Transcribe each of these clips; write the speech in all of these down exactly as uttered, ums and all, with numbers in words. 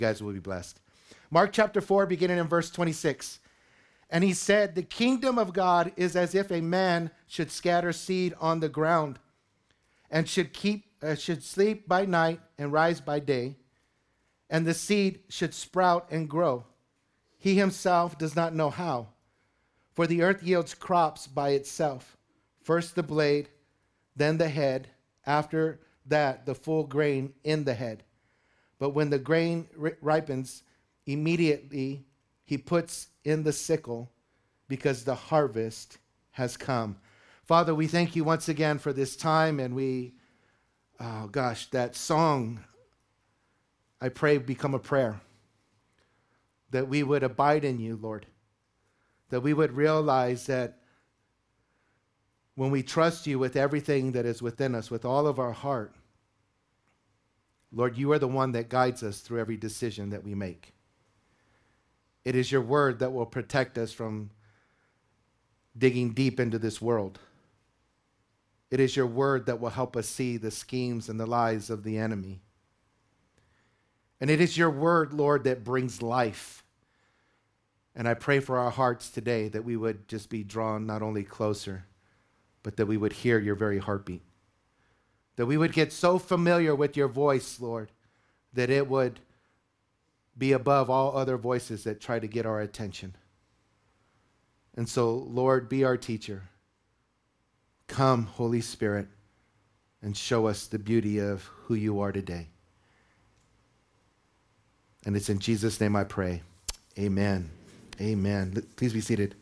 You guys will be blessed. Mark chapter four, beginning in verse twenty-six. And he said, the kingdom of God is as if a man should scatter seed on the ground and should keep uh, should sleep by night and rise by day, and the seed should sprout and grow. He himself does not know how, for the earth yields crops by itself, first the blade, then the head, after that the full grain in the head. But when the grain ri- ripens, immediately he puts in the sickle, because the harvest has come. Father, we thank you once again for this time, and we, oh gosh, that song, I pray, become a prayer, that we would abide in you, Lord, that we would realize that when we trust you with everything that is within us, with all of our heart, Lord, you are the one that guides us through every decision that we make. It is your word that will protect us from digging deep into this world. It is your word that will help us see the schemes and the lies of the enemy. And it is your word, Lord, that brings life. And I pray for our hearts today that we would just be drawn not only closer, but that we would hear your very heartbeat. That we would get so familiar with your voice, Lord, that it would be above all other voices that try to get our attention. And so, Lord, be our teacher. Come, Holy Spirit, and show us the beauty of who you are today. And it's in Jesus' name I pray. Amen. Amen. Please be seated.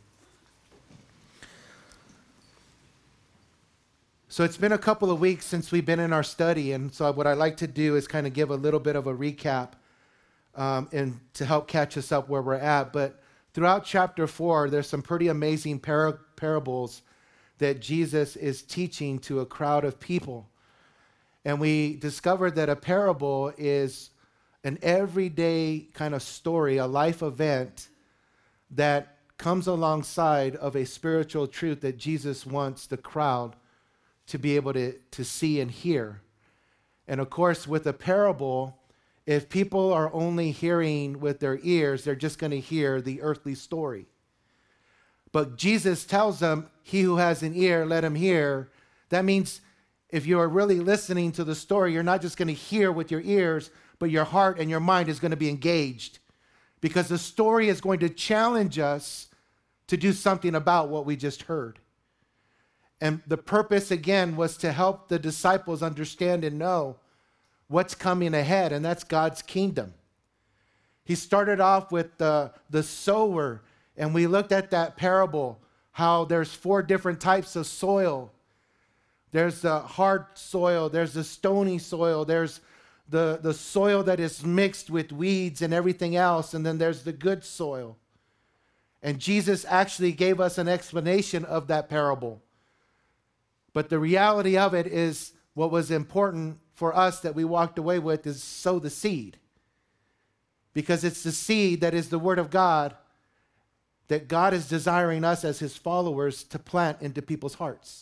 So it's been a couple of weeks since we've been in our study, and so what I'd like to do is kind of give a little bit of a recap Um, and to help catch us up where we're at. But throughout chapter four, there's some pretty amazing par- parables that Jesus is teaching to a crowd of people. And we discovered that a parable is an everyday kind of story, a life event that comes alongside of a spiritual truth that Jesus wants the crowd to be able to, to see and hear. And of course, with a parable, if people are only hearing with their ears, they're just going to hear the earthly story. But Jesus tells them, he who has an ear, let him hear. That means if you are really listening to the story, you're not just going to hear with your ears, but your heart and your mind is going to be engaged. Because the story is going to challenge us to do something about what we just heard. And the purpose, again, was to help the disciples understand and know what's coming ahead, and that's God's kingdom. He started off with the, the sower, and we looked at that parable, how there's four different types of soil. There's the hard soil, there's the stony soil, there's the, the soil that is mixed with weeds and everything else, and then there's the good soil. And Jesus actually gave us an explanation of that parable. But the reality of it is, what was important for us that we walked away with is sow the seed. Because it's the seed that is the word of God that God is desiring us as his followers to plant into people's hearts.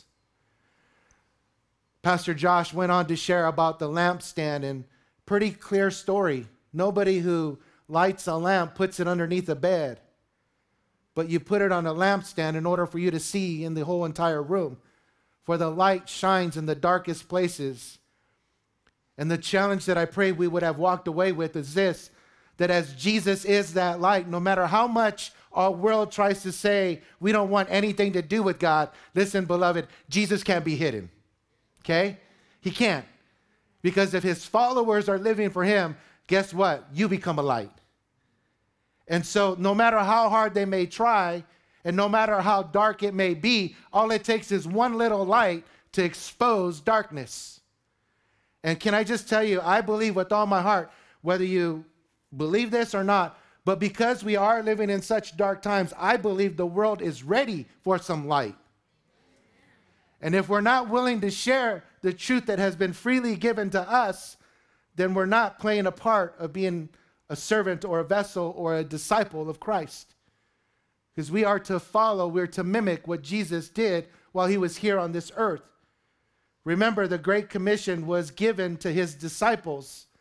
Pastor Josh went on to share about the lampstand, and pretty clear story. Nobody who lights a lamp puts it underneath a bed, but you put it on a lampstand in order for you to see in the whole entire room. For the light shines in the darkest places. And the challenge that I pray we would have walked away with is this, that as Jesus is that light, no matter how much our world tries to say we don't want anything to do with God, listen, beloved, Jesus can't be hidden, okay? He can't. Because if his followers are living for him, guess what? You become a light. And so no matter how hard they may try, and no matter how dark it may be, all it takes is one little light to expose darkness. And can I just tell you, I believe with all my heart, whether you believe this or not, but because we are living in such dark times, I believe the world is ready for some light. And if we're not willing to share the truth that has been freely given to us, then we're not playing a part of being a servant or a vessel or a disciple of Christ. Because we are to follow, we're to mimic what Jesus did while he was here on this earth. Remember, the Great Commission was given to his disciples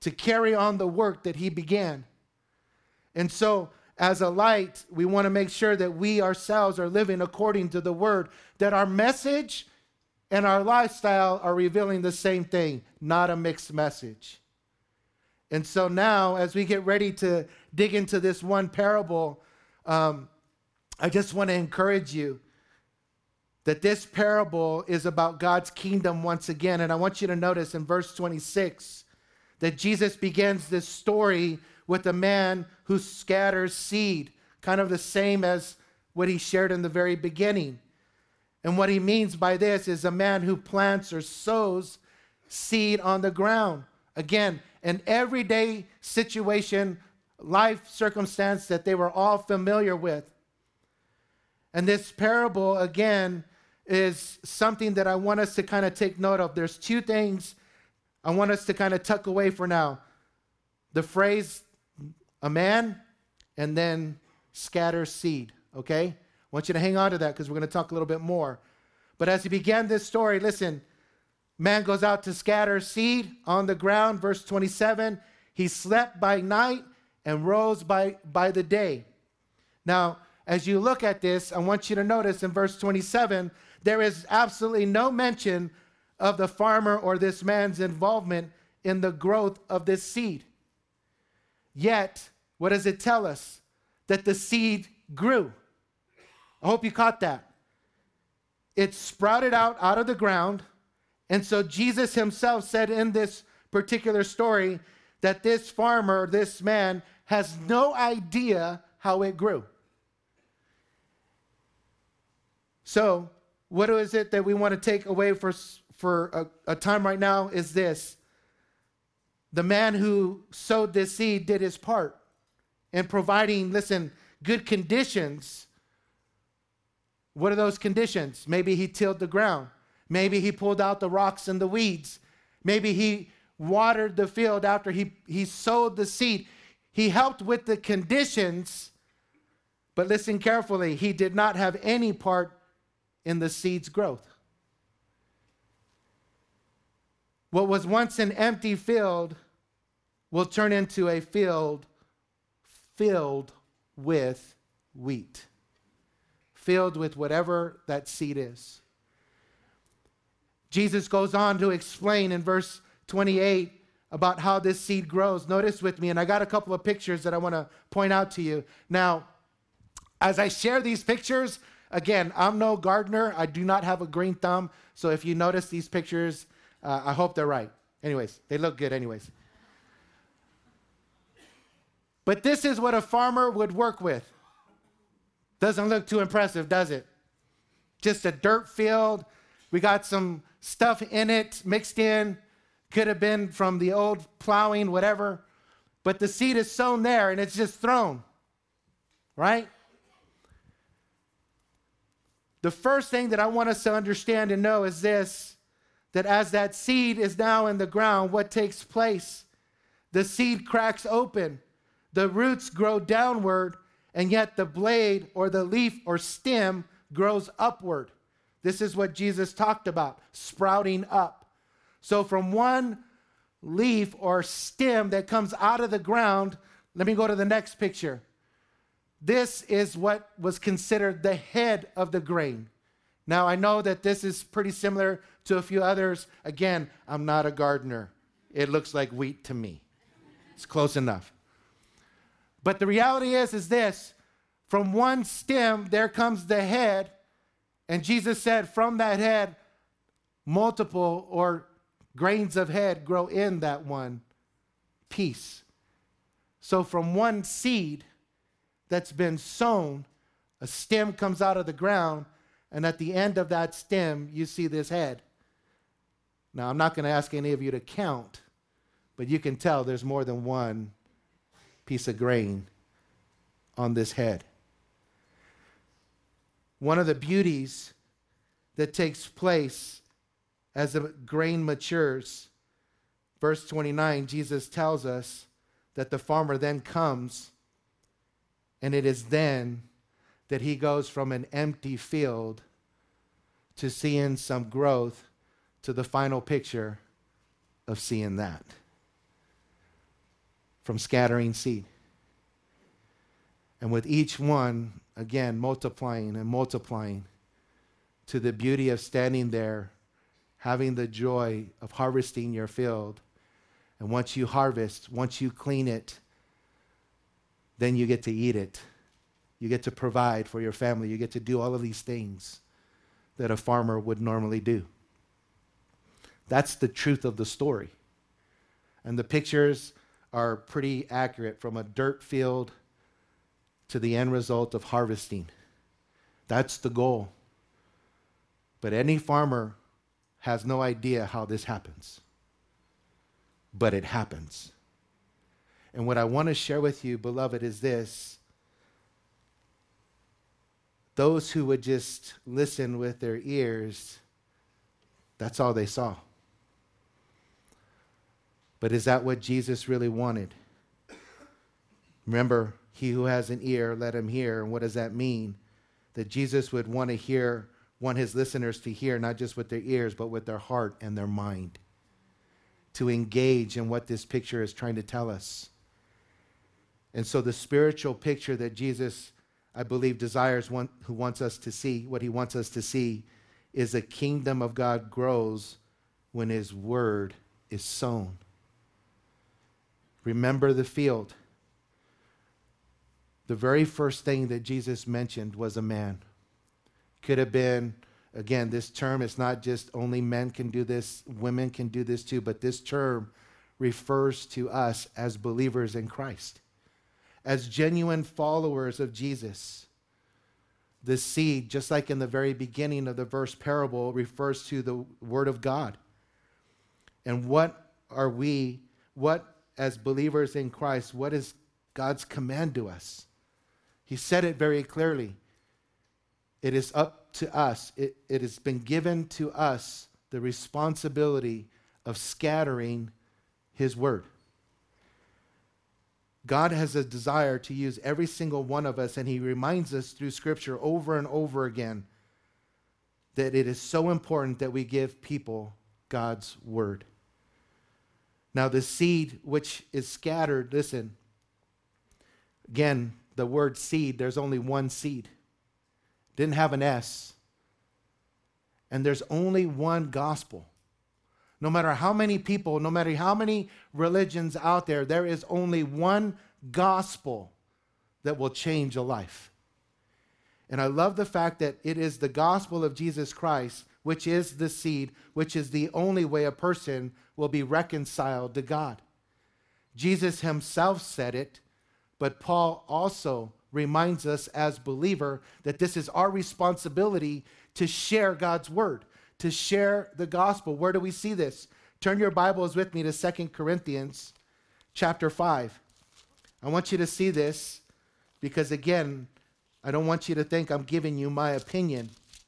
to carry on the work that he began. And so, as a light, we want to make sure that we ourselves are living according to the word, that our message and our lifestyle are revealing the same thing, not a mixed message. And so now, as we get ready to dig into this one parable, um, I just want to encourage you that this parable is about God's kingdom once again. And I want you to notice in verse twenty-six that Jesus begins this story with a man who scatters seed, kind of the same as what he shared in the very beginning. And what he means by this is a man who plants or sows seed on the ground. Again, an everyday situation, life circumstance that they were all familiar with. And this parable, again, is something that I want us to kind of take note of. There's two things I want us to kind of tuck away for now. The phrase, a man, and then scatter seed, okay? I want you to hang on to that because we're going to talk a little bit more. But as he began this story, listen, man goes out to scatter seed on the ground, verse twenty-seven. He slept by night and rose by, by the day. Now, as you look at this, I want you to notice in verse twenty-seven, there is absolutely no mention of the farmer or this man's involvement in the growth of this seed. Yet, what does it tell us? That the seed grew. I hope you caught that. It sprouted out out of the ground. And so Jesus himself said in this particular story that this farmer, this man, has no idea how it grew. So, what is it that we want to take away for, for a, a time right now is this. The man who sowed this seed did his part in providing, listen, good conditions. What are those conditions? Maybe he tilled the ground. Maybe he pulled out the rocks and the weeds. Maybe he watered the field after he, he sowed the seed. He helped with the conditions, but listen carefully, he did not have any part in the seed's growth. What was once an empty field will turn into a field filled with wheat. Filled with whatever that seed is. Jesus goes on to explain in verse twenty-eight about how this seed grows. Notice with me, and I got a couple of pictures that I want to point out to you. Now, as I share these pictures, again, I'm no gardener. I do not have a green thumb. So if you notice these pictures, uh, I hope they're right. Anyways, they look good anyways. But this is what a farmer would work with. Doesn't look too impressive, does it? Just a dirt field. We got some stuff in it mixed in. Could have been from the old plowing, whatever. But the seed is sown there and it's just thrown. Right? The first thing that I want us to understand and know is this, that as that seed is now in the ground, what takes place? The seed cracks open. The roots grow downward, and yet the blade or the leaf or stem grows upward. This is what Jesus talked about, sprouting up. So from one leaf or stem that comes out of the ground, let me go to the next picture. This is what was considered the head of the grain. Now, I know that this is pretty similar to a few others. Again, I'm not a gardener. It looks like wheat to me. It's close enough. But the reality is, is this. From one stem, there comes the head. And Jesus said, from that head, multiple or grains of head grow in that one piece. So from one seed that's been sown, a stem comes out of the ground, and at the end of that stem, you see this head. Now, I'm not going to ask any of you to count, but you can tell there's more than one piece of grain on this head. One of the beauties that takes place as the grain matures, verse twenty-nine, Jesus tells us that the farmer then comes, and it is then that he goes from an empty field to seeing some growth to the final picture of seeing that. from scattering seed. And with each one, again, multiplying and multiplying to the beauty of standing there, having the joy of harvesting your field. And once you harvest, once you clean it, then you get to eat it. You get to provide for your family. You get to do all of these things that a farmer would normally do. That's the truth of the story. And the pictures are pretty accurate, from a dirt field to the end result of harvesting. That's the goal. But any farmer has no idea how this happens. But it happens. And what I want to share with you, beloved, is this. Those who would just listen with their ears, that's all they saw. But is that what Jesus really wanted? Remember, he who has an ear, let him hear. And what does that mean? That Jesus would want to hear, want his listeners to hear, not just with their ears, but with their heart and their mind, to engage in what this picture is trying to tell us. And so the spiritual picture that Jesus, I believe, desires, one who wants us to see, what he wants us to see, is the kingdom of God grows when his word is sown. Remember the field. The very first thing that Jesus mentioned was a man. Could have been, again, this term, it's not just only men can do this, women can do this too, but this term refers to us as believers in Christ, as genuine followers of Jesus. The seed, just like in the very beginning of the verse parable, refers to the word of God. And what are we, what as believers in Christ, what is God's command to us? He said it very clearly. It is up to us. It, it has been given to us the responsibility of scattering his word. God has a desire to use every single one of us, and he reminds us through Scripture over and over again that it is so important that we give people God's word. Now, the seed which is scattered, listen, again, the word seed, there's only one seed. Didn't have an S. And there's only one gospel. No matter how many people, no matter how many religions out there, there is only one gospel that will change a life. And I love the fact that it is the gospel of Jesus Christ, which is the seed, which is the only way a person will be reconciled to God. Jesus himself said it, but Paul also reminds us as believer that this is our responsibility to share God's word, to share the gospel. Where do we see this? Turn your Bibles with me to Second Corinthians chapter five. I want you to see this because, again, I don't want you to think I'm giving you my opinion.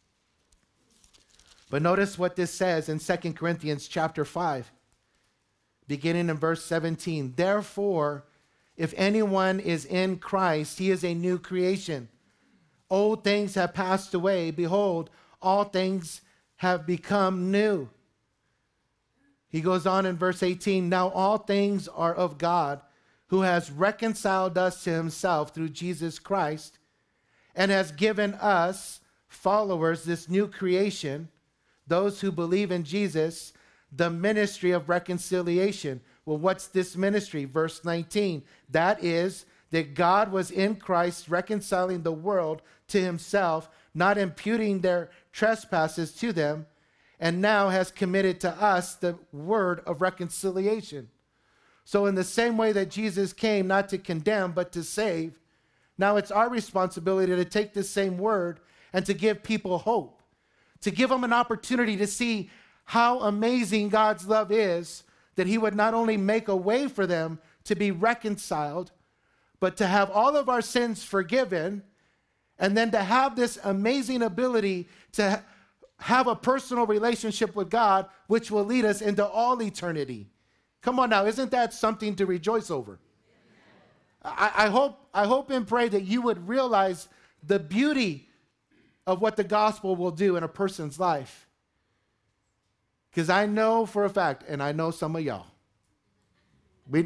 But notice what this says in Second Corinthians chapter five, beginning in verse seventeen. Therefore, if anyone is in Christ, he is a new creation. Old things have passed away. Behold, all things have become new. He goes on in verse eighteen. Now all things are of God, who has reconciled us to himself through Jesus Christ, and has given us, followers, this new creation, those who believe in Jesus, the ministry of reconciliation. Well, what's this ministry? Verse nineteen. That is that God was in Christ reconciling the world to himself, not imputing their trespasses to them, and now has committed to us the word of reconciliation. So in the same way that Jesus came not to condemn, but to save, now it's our responsibility to take this same word and to give people hope, to give them an opportunity to see how amazing God's love is, that he would not only make a way for them to be reconciled, but to have all of our sins forgiven, and then to have this amazing ability to have a personal relationship with God, which will lead us into all eternity. Come on now, isn't that something to rejoice over? I, I hope, I hope and pray that you would realize the beauty of what the gospel will do in a person's life. Because I know for a fact, and I know some of y'all, we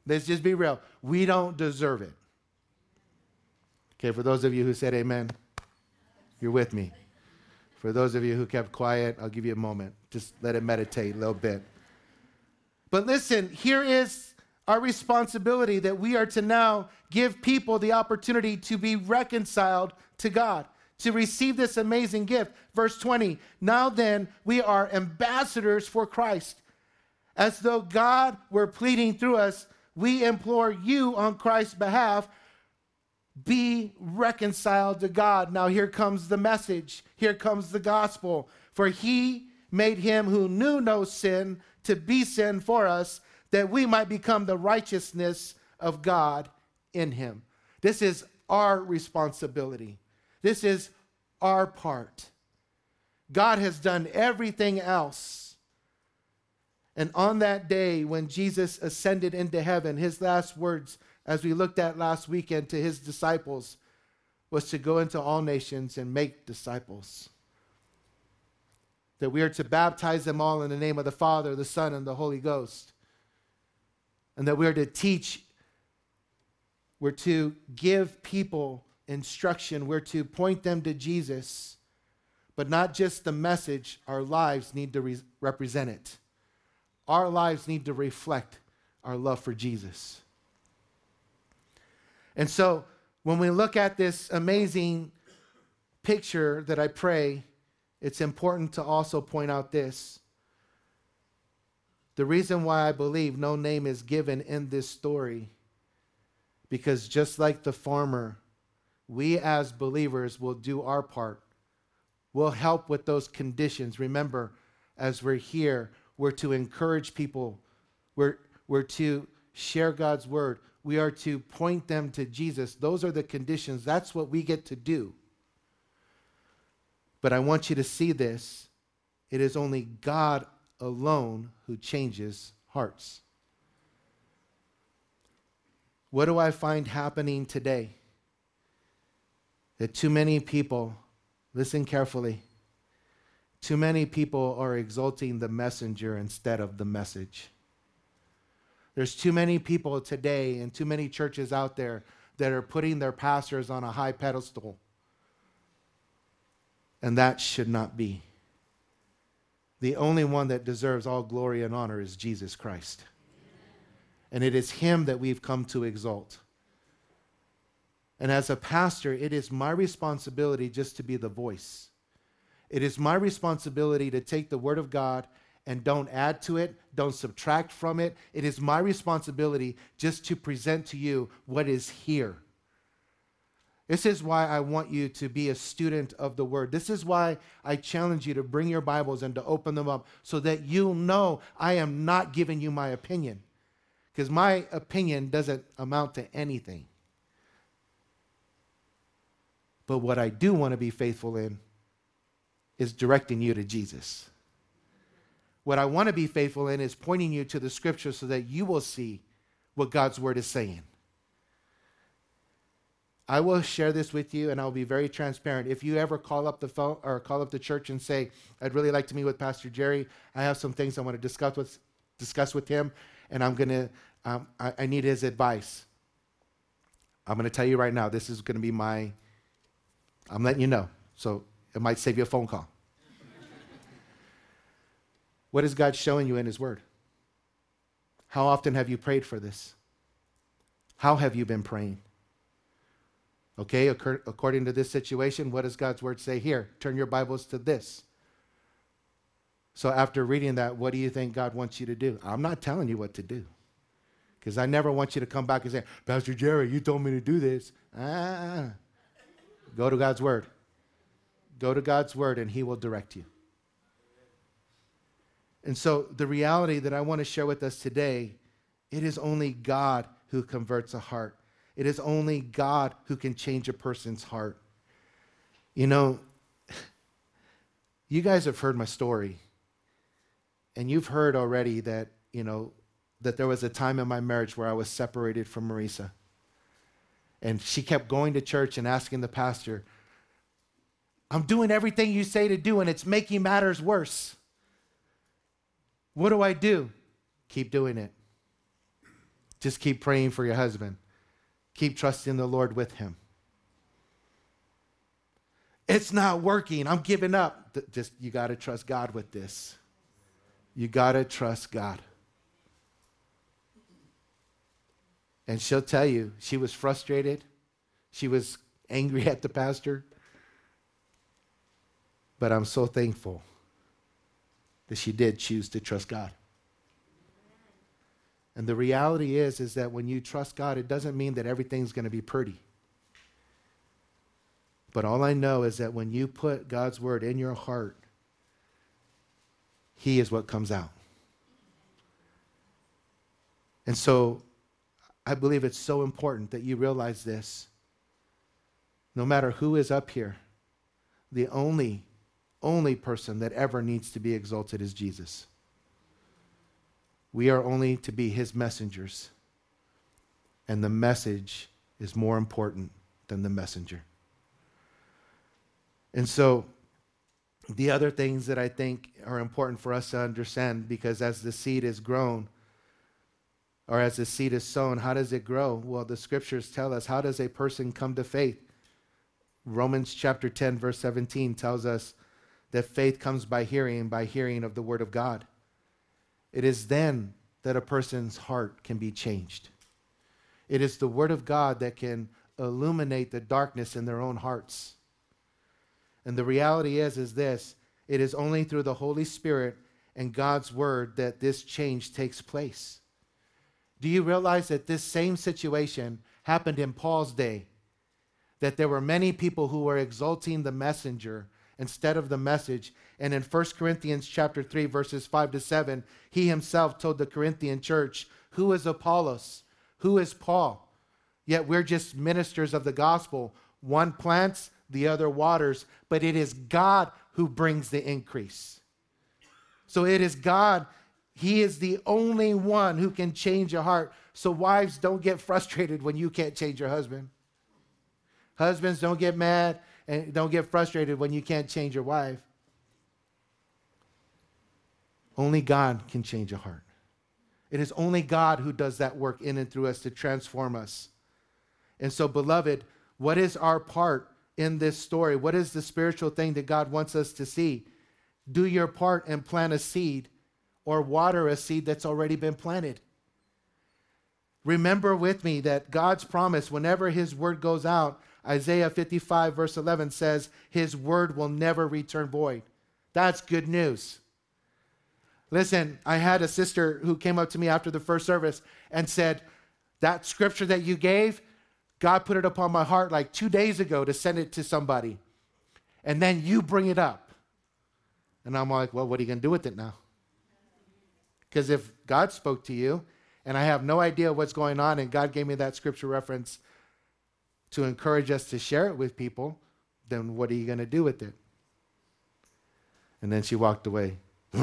Let's just be real. We don't deserve it. Okay, for those of you who said amen, you're with me. For those of you who kept quiet, I'll give you a moment. Just let it meditate a little bit. But listen, here is our responsibility that we are to now give people the opportunity to be reconciled to God, to receive this amazing gift. Verse twenty, now then, we are ambassadors for Christ. As though God were pleading through us, we implore you on Christ's behalf, be reconciled to God. Now here comes the message. Here comes the gospel. For he made him who knew no sin to be sin for us, that we might become the righteousness of God in him. This is our responsibility. This is our part. God has done everything else. And on that day when Jesus ascended into heaven, his last words, as we looked at last weekend, to his disciples was to go into all nations and make disciples. That we are to baptize them all in the name of the Father, the Son, and the Holy Ghost. And that we are to teach, we're to give people instruction, we're to point them to Jesus, but not just the message, our lives need to re- represent it. Our lives need to reflect our love for Jesus. And so when we look at this amazing picture that I pray, it's important to also point out this. The reason why I believe no name is given in this story, because just like the farmer, we as believers will do our part. We'll help with those conditions. Remember, as we're here, we're to encourage people. We're, we're to share God's word. We are to point them to Jesus. Those are the conditions. That's what we get to do. But I want you to see this. It is only God alone who changes hearts. What do I find happening today? That too many people, listen carefully, too many people are exalting the messenger instead of the message. There's too many people today and too many churches out there that are putting their pastors on a high pedestal. And that should not be. The only one that deserves all glory and honor is Jesus Christ. And it is him that we've come to exalt. And as a pastor, it is my responsibility just to be the voice. It is my responsibility to take the word of God and don't add to it, don't subtract from it. It is my responsibility just to present to you what is here. This is why I want you to be a student of the word. This is why I challenge you to bring your Bibles and to open them up so that you'll know I am not giving you my opinion. Because my opinion doesn't amount to anything. But what I do want to be faithful in is directing you to Jesus. What I want to be faithful in is pointing you to the scripture so that you will see what God's word is saying. I will share this with you and I'll be very transparent. If you ever call up the phone or call up the church and say, I'd really like to meet with Pastor Jerry. I have some things I want to discuss with, discuss with him and I'm going to, um, I, I need his advice. I'm going to tell you right now, this is going to be my, I'm letting you know. So it might save you a phone call. What is God showing you in his word? How often have you prayed for this? How have you been praying? Okay, according to this situation, what does God's word say here? Turn your Bibles to this. So after reading that, what do you think God wants you to do? I'm not telling you what to do. Because I never want you to come back and say, Pastor Jerry, you told me to do this. Ah. Go to God's word. Go to God's word and he will direct you. And so the reality that I want to share with us today, it is only God who converts a heart. It is only God who can change a person's heart. You know, you guys have heard my story. And you've heard already that, you know, that there was a time in my marriage where I was separated from Marisa. And she kept going to church and asking the pastor, I'm doing everything you say to do and it's making matters worse. What do I do? Keep doing it. Just keep praying for your husband. Keep trusting the Lord with him. It's not working. I'm giving up. Just, you got to trust God with this. You got to trust God. And she'll tell you, she was frustrated. She was angry at the pastor. But I'm so thankful that she did choose to trust God. And the reality is, is that when you trust God, it doesn't mean that everything's going to be pretty. But all I know is that when you put God's word in your heart, He is what comes out. And so I believe it's so important that you realize this. No matter who is up here, the only, only person that ever needs to be exalted is Jesus. We are only to be His messengers. And the message is more important than the messenger. And so the other things that I think are important for us to understand, because as the seed is grown, or as the seed is sown, how does it grow? Well, the scriptures tell us, how does a person come to faith? Romans chapter ten, verse seventeen tells us that faith comes by hearing, by hearing of the word of God. It is then that a person's heart can be changed. It is the word of God that can illuminate the darkness in their own hearts. And the reality is, is this, it is only through the Holy Spirit and God's word that this change takes place. Do you realize that this same situation happened in Paul's day? That there were many people who were exalting the messenger instead of the message. And in First Corinthians chapter three, verses five to seven, he himself told the Corinthian church, who is Apollos? Who is Paul? Yet we're just ministers of the gospel. One plants, the other waters, but it is God who brings the increase. So it is God. He is the only one who can change your heart. So wives, don't get frustrated when you can't change your husband. Husbands, don't get mad and don't get frustrated when you can't change your wife. Only God can change a heart. It is only God who does that work in and through us to transform us. And so, beloved, what is our part in this story? What is the spiritual thing that God wants us to see? Do your part and plant a seed or water a seed that's already been planted. Remember with me that God's promise, whenever His word goes out, Isaiah fifty-five verse eleven says, His word will never return void. That's good news. Listen, I had a sister who came up to me after the first service and said, that scripture that you gave, God put it upon my heart like two days ago to send it to somebody. And then you bring it up. And I'm like, well, what are you going to do with it now? Because if God spoke to you and I have no idea what's going on and God gave me that scripture reference to encourage us to share it with people, then what are you going to do with it? And then she walked away.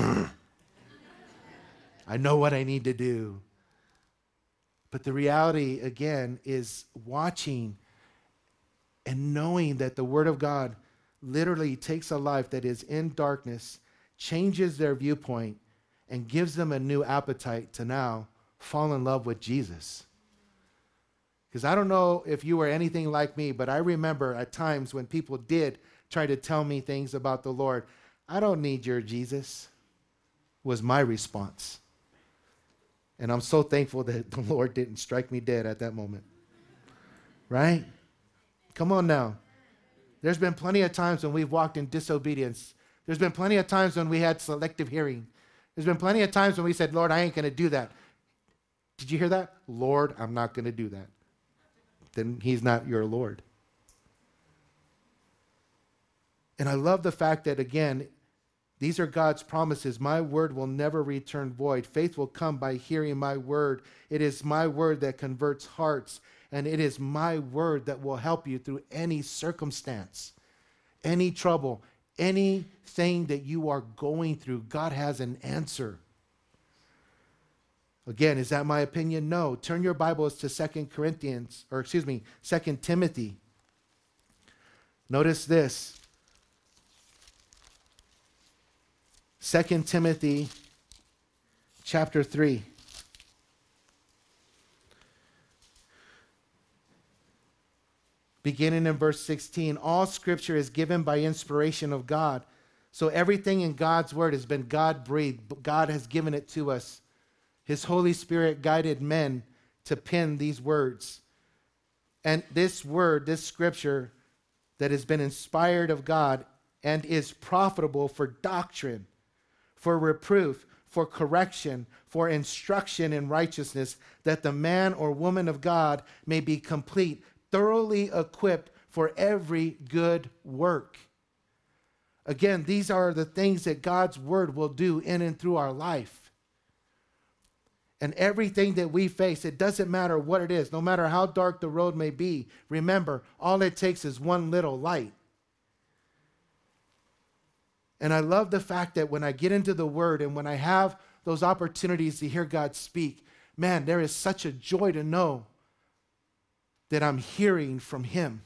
I know what I need to do. But the reality, again, is watching and knowing that the Word of God literally takes a life that is in darkness, changes their viewpoint, and gives them a new appetite to now fall in love with Jesus. Because I don't know if you were anything like me, but I remember at times when people did try to tell me things about the Lord. I don't need your Jesus, was my response. And I'm so thankful that the Lord didn't strike me dead at that moment. Right? Come on now. There's been plenty of times when we've walked in disobedience. There's been plenty of times when we had selective hearing. There's been plenty of times when we said, Lord, I ain't going to do that. Did you hear that? Lord, I'm not going to do that. Then He's not your Lord. And I love the fact that, again, these are God's promises. My word will never return void. Faith will come by hearing my word. It is my word that converts hearts, and it is my word that will help you through any circumstance, any trouble, anything that you are going through. God has an answer. Again, is that my opinion? No. Turn your Bibles to Second Corinthians, or excuse me, Second Timothy. Notice this. Second Timothy chapter three. beginning in verse sixteen. All scripture is given by inspiration of God. So everything in God's word has been God-breathed. God has given it to us. His Holy Spirit guided men to pen these words. And this word, this scripture that has been inspired of God and is profitable for doctrine, for reproof, for correction, for instruction in righteousness, that the man or woman of God may be complete, thoroughly equipped for every good work. Again, these are the things that God's word will do in and through our life. And everything that we face, it doesn't matter what it is, no matter how dark the road may be, remember, all it takes is one little light. And I love the fact that when I get into the word and when I have those opportunities to hear God speak, man, there is such a joy to know that I'm hearing from him.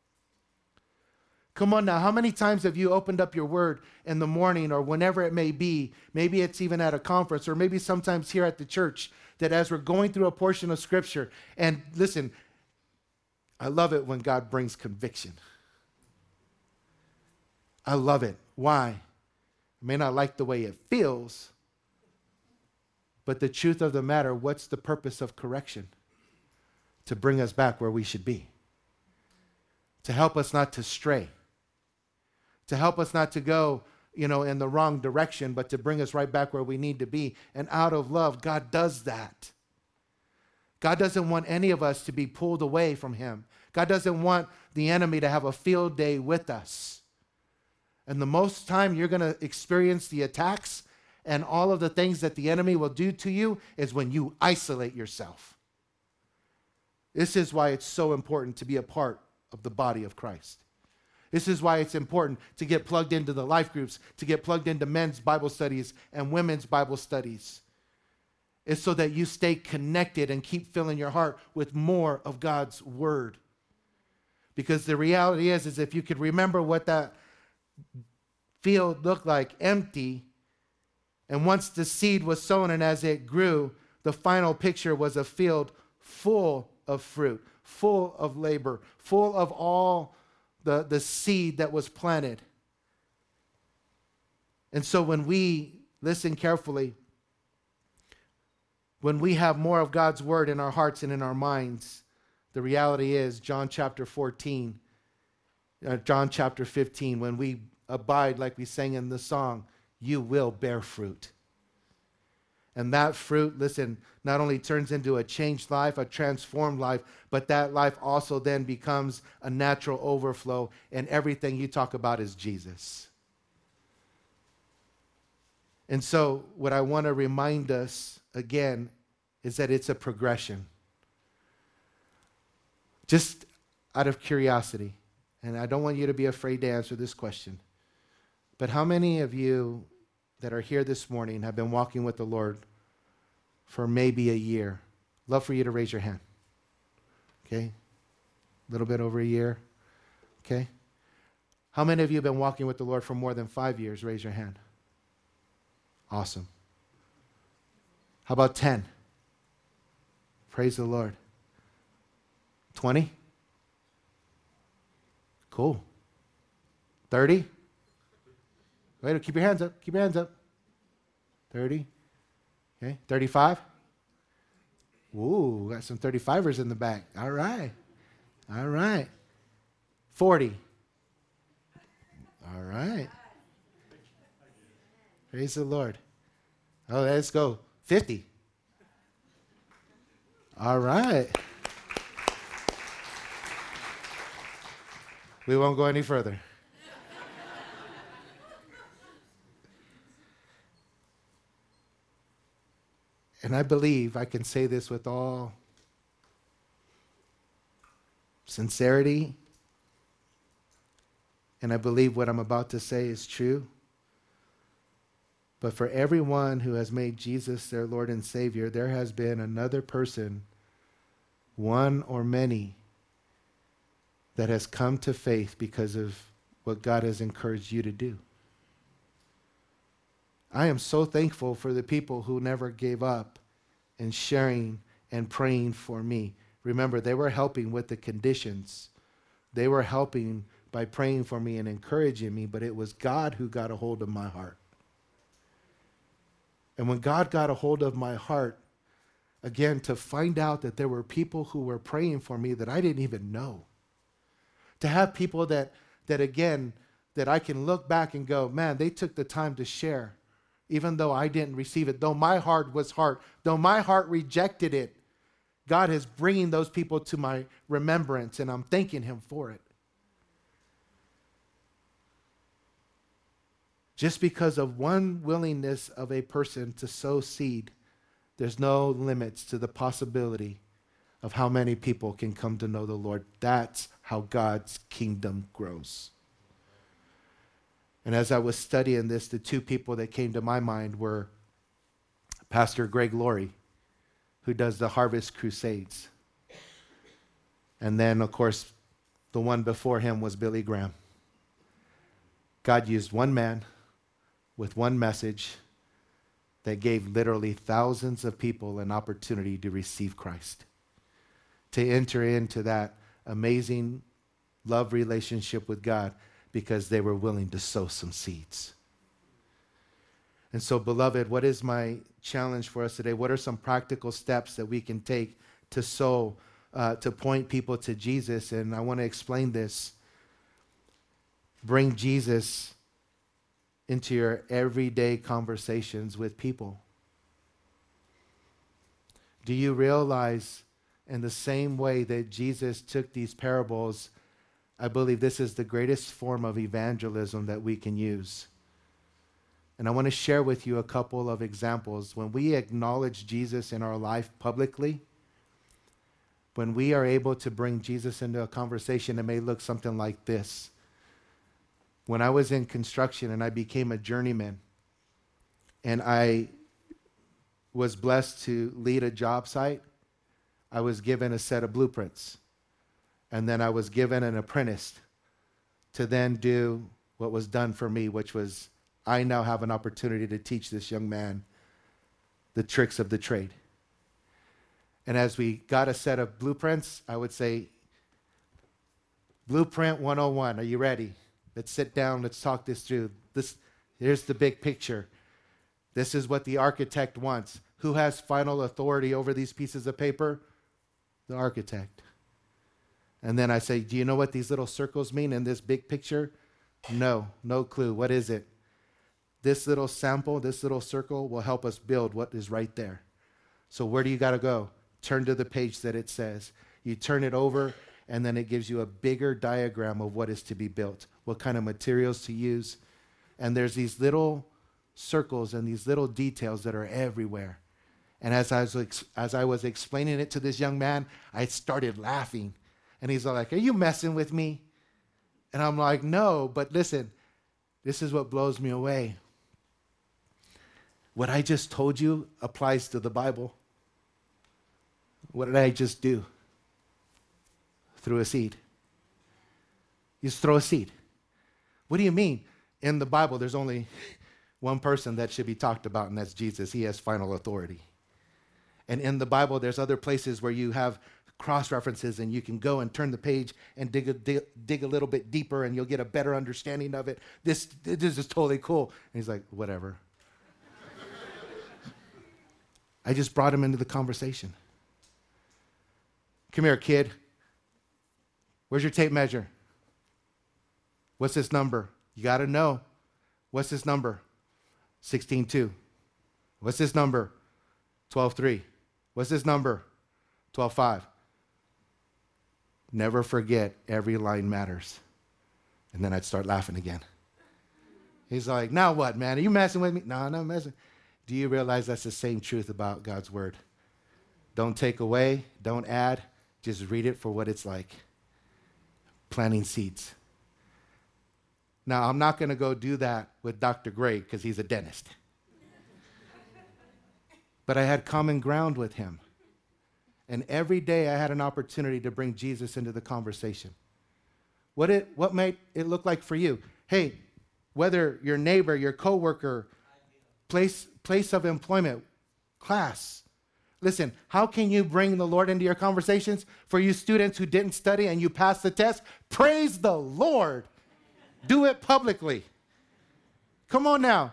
Come on now, how many times have you opened up your word in the morning or whenever it may be? Maybe it's even at a conference or maybe sometimes here at the church, that as we're going through a portion of scripture, and listen, I love it when God brings conviction. I love it. Why? I may not like the way it feels, but the truth of the matter, what's the purpose of correction? To bring us back where we should be. To help us not to stray. To help us not to go, you know, in the wrong direction, but to bring us right back where we need to be. And out of love, God does that. God doesn't want any of us to be pulled away from him. God doesn't want the enemy to have a field day with us. And the most time you're going to experience the attacks and all of the things that the enemy will do to you is when you isolate yourself. This is why it's so important to be a part of the body of Christ. This is why it's important to get plugged into the life groups, to get plugged into men's Bible studies and women's Bible studies. It's so that you stay connected and keep filling your heart with more of God's word. Because the reality is, is if you could remember what that field looked like, empty, and once the seed was sown and as it grew, the final picture was a field full of fruit, full of labor, full of all the, the seed that was planted. And so when we listen carefully, when we have more of God's word in our hearts and in our minds, the reality is John chapter fourteen, uh, John chapter fifteen, when we abide like we sang in the song, you will bear fruit. And that fruit, listen, not only turns into a changed life, a transformed life, but that life also then becomes a natural overflow, and everything you talk about is Jesus. And so what I want to remind us again is that it's a progression. Just out of curiosity, and I don't want you to be afraid to answer this question, but how many of you that are here this morning have been walking with the Lord for maybe a year? Love for you to raise your hand. Okay? A little bit over a year. Okay? How many of you have been walking with the Lord for more than five years? Raise your hand. Awesome. How about ten? Praise the Lord. twenty? Cool. thirty? Wait, keep your hands up. Keep your hands up. thirty. Okay. thirty-five? Ooh, got some thirty-fivers in the back. All right. All right. forty. All right. Praise the Lord. Oh, let's go. fifty. All right. We won't go any further. And I believe I can say this with all sincerity, and I believe what I'm about to say is true. But for everyone who has made Jesus their Lord and Savior, there has been another person, one or many, that has come to faith because of what God has encouraged you to do. I am so thankful for the people who never gave up in sharing and praying for me. Remember, they were helping with the conditions They were helping by praying for me and encouraging me, but it was God who got a hold of my heart. And when God got a hold of my heart, again, to find out that there were people who were praying for me that I didn't even know. To have people that, that again, that I can look back and go, man, they took the time to share, even though I didn't receive it, though my heart was hard, though my heart rejected it. God is bringing those people to my remembrance, and I'm thanking him for it. Just because of one willingness of a person to sow seed, there's no limits to the possibility of how many people can come to know the Lord. That's how God's kingdom grows. And as I was studying this, the two people that came to my mind were Pastor Greg Laurie, who does the Harvest Crusades. And then, of course, the one before him was Billy Graham. God used one man with one message that gave literally thousands of people an opportunity to receive Christ, to enter into that amazing love relationship with God because they were willing to sow some seeds. And so, beloved, what is my challenge for us today? What are some practical steps that we can take to sow, uh, to point people to Jesus? And I want to explain this. Bring Jesus into your everyday conversations with people. Do you realize in the same way that Jesus took these parables, I believe this is the greatest form of evangelism that we can use. And I want to share with you a couple of examples. When we acknowledge Jesus in our life publicly, when we are able to bring Jesus into a conversation, it may look something like this. When I was in construction and I became a journeyman, and I was blessed to lead a job site, I was given a set of blueprints. And then I was given an apprentice to then do what was done for me, which was I now have an opportunity to teach this young man the tricks of the trade. And as we got a set of blueprints, I would say, Blueprint one oh one, are you ready? Let's sit down, let's talk this through. This, here's the big picture. This is what the architect wants. Who has final authority over these pieces of paper? The architect. And then I say, do you know what these little circles mean in this big picture? No, no clue. What is it? This little sample, this little circle will help us build what is right there. So where do you got to go? Turn to the page that it says. You turn it over, and then it gives you a bigger diagram of what is to be built, what kind of materials to use. And there's these little circles and these little details that are everywhere. And as I was, ex- as I was explaining it to this young man, I started laughing. And he's like, are you messing with me? And I'm like, no, but listen, this is what blows me away. What I just told you applies to the Bible. What did I just do? Threw a seed. You just throw a seed. What do you mean? In the Bible, there's only one person that should be talked about, and that's Jesus. He has final authority. And in the Bible, there's other places where you have cross-references, and you can go and turn the page and dig a, dig, dig a little bit deeper, and you'll get a better understanding of it. This, this is totally cool. And he's like, whatever. I just brought him into the conversation. Come here, kid. Where's your tape measure? What's this number? You got to know. What's this number? sixteen two. What's this number? twelve three. What's this number? twelve five. Never forget, every line matters. And then I'd start laughing again. He's like, now what, man? Are you messing with me? No, I'm not messing. Do you realize that's the same truth about God's word? Don't take away, don't add, just read it for what it's like. Planting seeds. Now, I'm not going to go do that with Doctor Gray because he's a dentist. But I had common ground with him. And every day I had an opportunity to bring Jesus into the conversation. What it what might it look like for you? Hey, whether your neighbor, your coworker, place place of employment, class. Listen, how can you bring the Lord into your conversations? For you students who didn't study and you passed the test, praise the Lord. Do it publicly. Come on now.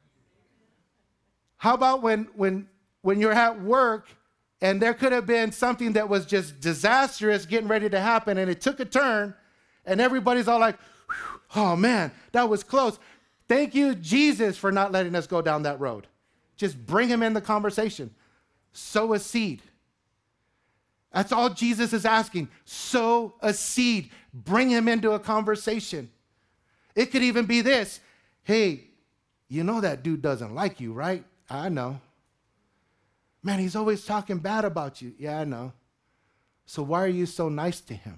How about when, when, when you're at work and there could have been something that was just disastrous getting ready to happen and it took a turn and everybody's all like, oh man, that was close. Thank you, Jesus, for not letting us go down that road. Just bring him in the conversation. Sow a seed. That's all Jesus is asking. Sow a seed. Bring him into a conversation. It could even be this. Hey, you know that dude doesn't like you, right? I know. Man, he's always talking bad about you. Yeah, I know. So why are you so nice to him?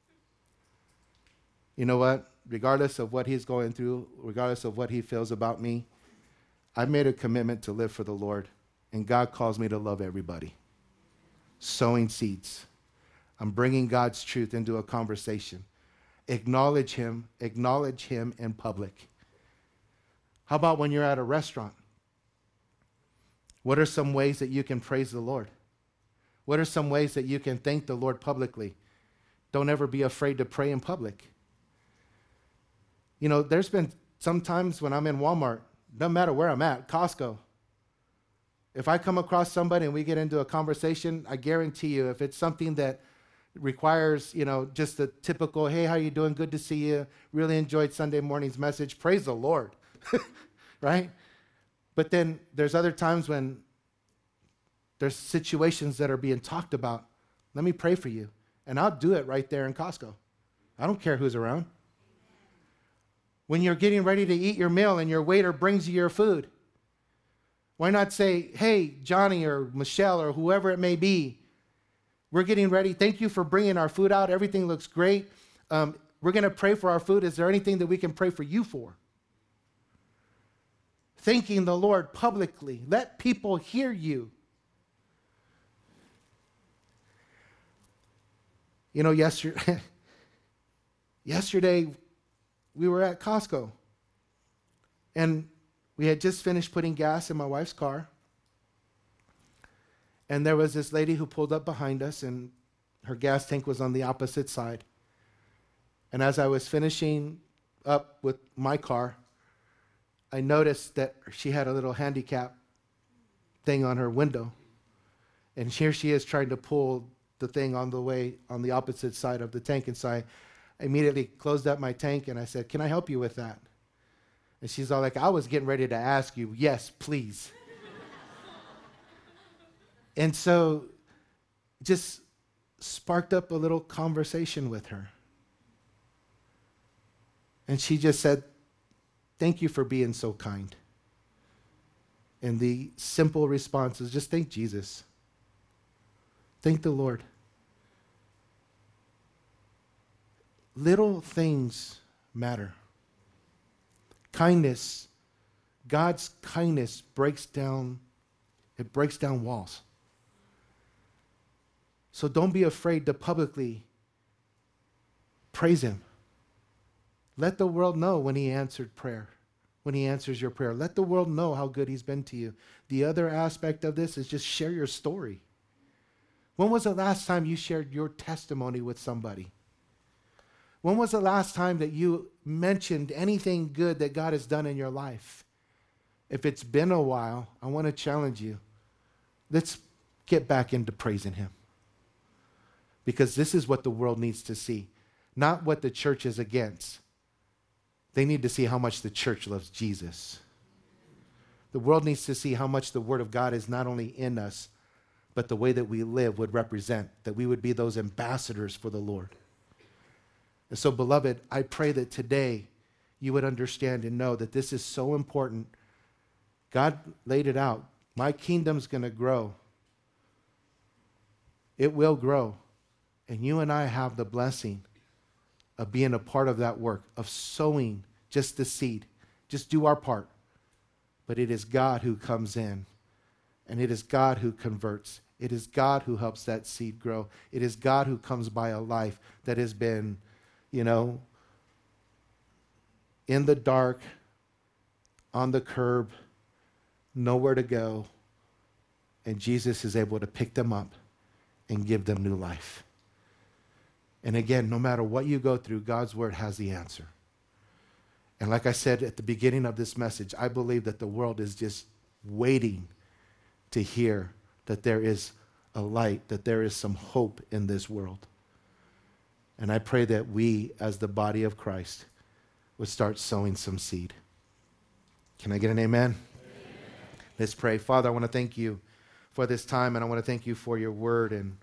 You know what? Regardless of what he's going through, regardless of what he feels about me, I've made a commitment to live for the Lord, and God calls me to love everybody. Sowing seeds. I'm bringing God's truth into a conversation. Acknowledge him, acknowledge him in public. How about when you're at a restaurant? What are some ways that you can praise the Lord? What are some ways that you can thank the Lord publicly? Don't ever be afraid to pray in public. You know, there's been some times when I'm in Walmart, doesn't matter where I'm at, Costco. If I come across somebody and we get into a conversation, I guarantee you, if it's something that requires, you know, just the typical, hey, how you doing? Good to see you. Really enjoyed Sunday morning's message. Praise the Lord, right? But then there's other times when there's situations that are being talked about. Let me pray for you. And I'll do it right there in Costco. I don't care who's around. When you're getting ready to eat your meal and your waiter brings you your food, why not say, hey, Johnny or Michelle or whoever it may be, we're getting ready. Thank you for bringing our food out. Everything looks great. Um, we're going to pray for our food. Is there anything that we can pray for you for? Thanking the Lord publicly. Let people hear you. You know, yesterday, yesterday we were at Costco, and we had just finished putting gas in my wife's car, and there was this lady who pulled up behind us, and her gas tank was on the opposite side. And as I was finishing up with my car, I noticed that she had a little handicap thing on her window. And here she is trying to pull the thing on the way on the opposite side of the tank. And so I immediately closed up my tank and I said, can I help you with that? And she's all like, I was getting ready to ask you. Yes, please. And so just sparked up a little conversation with her. And she just said, thank you for being so kind. And the simple response is just thank Jesus. Thank the Lord. Little things matter. Kindness, God's kindness breaks down, it breaks down walls. So don't be afraid to publicly praise him. Let the world know when he answered prayer, when he answers your prayer. Let the world know how good he's been to you. The other aspect of this is just share your story. When was the last time you shared your testimony with somebody? When was the last time that you mentioned anything good that God has done in your life? If it's been a while, I want to challenge you. Let's get back into praising him. Because this is what the world needs to see, not what the church is against. They need to see how much the church loves Jesus. The world needs to see how much the Word of God is not only in us, but the way that we live would represent, that we would be those ambassadors for the Lord. And so, beloved, I pray that today you would understand and know that this is so important. God laid it out. My kingdom's going to grow. It will grow. And you and I have the blessing of being a part of that work, of sowing just the seed. Just do our part. But it is God who comes in, and it is God who converts. It is God who helps that seed grow. It is God who comes by a life that has been, you know, in the dark, on the curb, nowhere to go, and Jesus is able to pick them up and give them new life. And again, no matter what you go through, God's word has the answer. And like I said at the beginning of this message, I believe that the world is just waiting to hear that there is a light, that there is some hope in this world. And I pray that we, as the body of Christ, would start sowing some seed. Can I get an amen? Amen. Let's pray. Father, I want to thank you for this time, and I want to thank you for your word. And,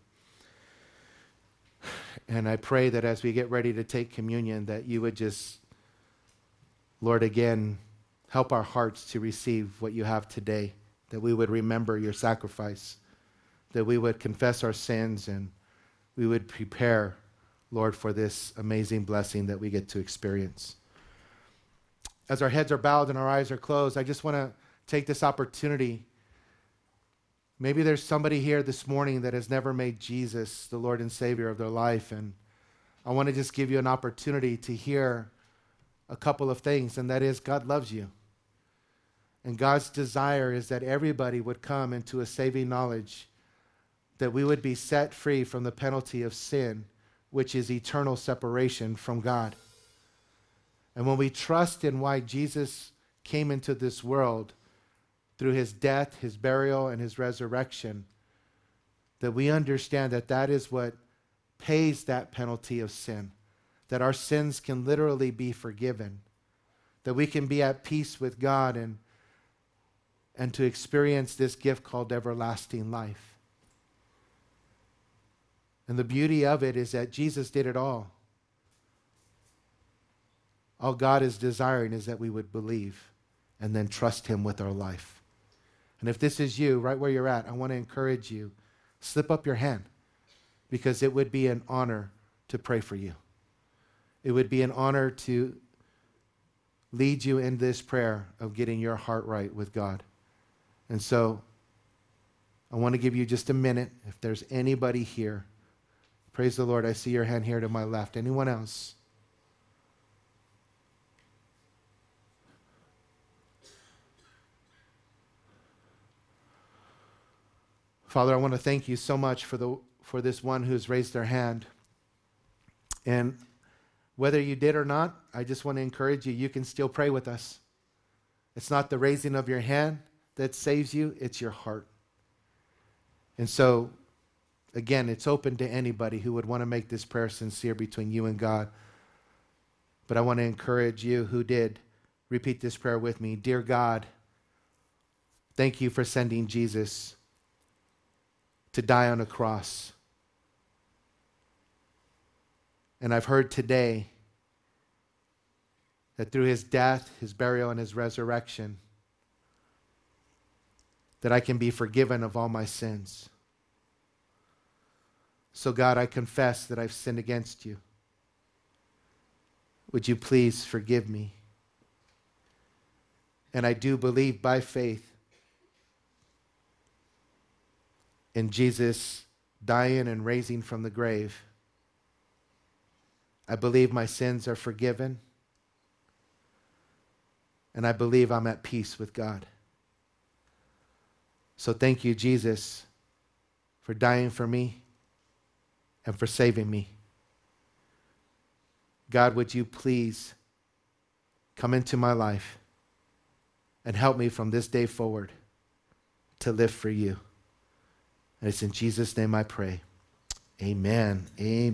and I pray that as we get ready to take communion, that you would just, Lord, again, help our hearts to receive what you have today, that we would remember your sacrifice, that we would confess our sins, and we would prepare, Lord, for this amazing blessing that we get to experience. As our heads are bowed and our eyes are closed, I just want to take this opportunity. Maybe there's somebody here this morning that has never made Jesus the Lord and Savior of their life, and I want to just give you an opportunity to hear a couple of things, and that is God loves you. And God's desire is that everybody would come into a saving knowledge, that we would be set free from the penalty of sin, which is eternal separation from God. And when we trust in why Jesus came into this world through his death, his burial, and his resurrection, that we understand that that is what pays that penalty of sin, that our sins can literally be forgiven, that we can be at peace with God and, and to experience this gift called everlasting life. And the beauty of it is that Jesus did it all. All God is desiring is that we would believe and then trust him with our life. And if this is you, right where you're at, I want to encourage you, slip up your hand, because it would be an honor to pray for you. It would be an honor to lead you in this prayer of getting your heart right with God. And so I want to give you just a minute. If there's anybody here, praise the Lord. I see your hand here to my left. Anyone else? Father, I want to thank you so much for the for this one who's raised their hand. And whether you did or not, I just want to encourage you, you can still pray with us. It's not the raising of your hand that saves you, it's your heart. And so, again, it's open to anybody who would want to make this prayer sincere between you and God. But I want to encourage you who did repeat this prayer with me. Dear God, thank you for sending Jesus to die on a cross. And I've heard today that through his death, his burial, and his resurrection, that I can be forgiven of all my sins. So God, I confess that I've sinned against you. Would you please forgive me? And I do believe by faith in Jesus dying and raising from the grave. I believe my sins are forgiven. And I believe I'm at peace with God. So thank you, Jesus, for dying for me and for saving me. God, would you please come into my life and help me from this day forward to live for you. And it's in Jesus' name I pray. Amen. Amen.